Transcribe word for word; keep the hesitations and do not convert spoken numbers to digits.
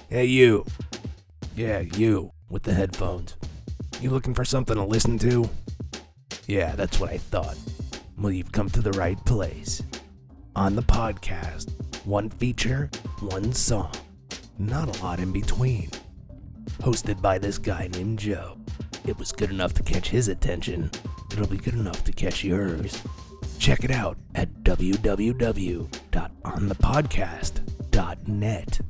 Hey, you. Yeah, you with the headphones. You looking for something to listen to? Yeah, that's what I thought. Well, you've come to the right place. On the podcast, one feature, one song. Not a lot in between. Hosted by this guy named Joe. It was good enough to catch his attention. It'll be good enough to catch yours. Check it out at w w w dot on the podcast dot net.